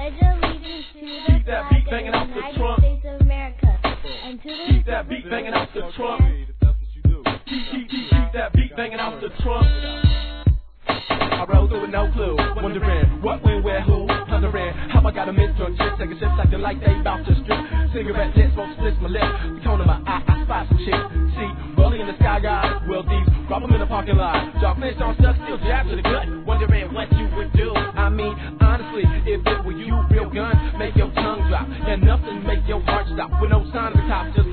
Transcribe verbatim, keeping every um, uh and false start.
pledge allegiance to the Keep that beat flag banging of out the the United trunk. States of America, and to the Keep that beat banging out the trunk. Keep, keep, keep, keep that beat banging out the trunk. I roll through with no clue, wondering what, when, where, who, pondering how I got a mid-drunk chick, taking sips acting like they bout to strip. Cigarette lit, smoke splits my lip, the cone of my eye, I spot some shit. See, rolling in the sky, guys, well these, rob them in the parking lot. Dog fish on stuck, still jab to the gut, wondering what you would do. I mean, honestly, if it were you, real guns make your tongue drop, and nothing make your heart stop. With no sign of the cops, just